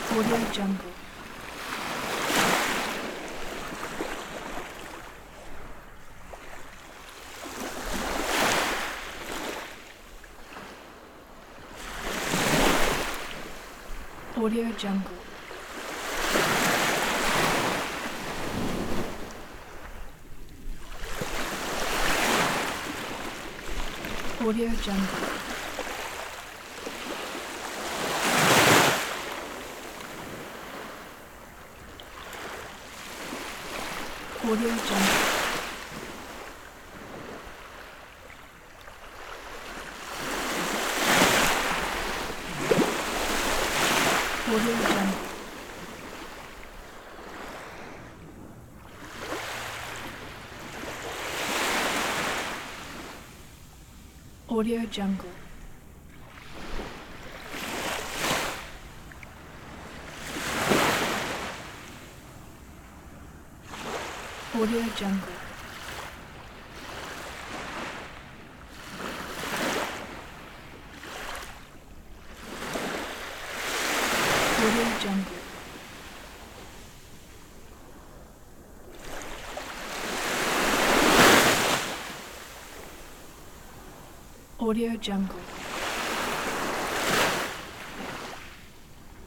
Audio Jungle. Audio Jungle. Audio Jungle. Audio Jungle. Audio Jungle. Audio Jungle. Audio Jungle. Audio Jungle. Audio Jungle.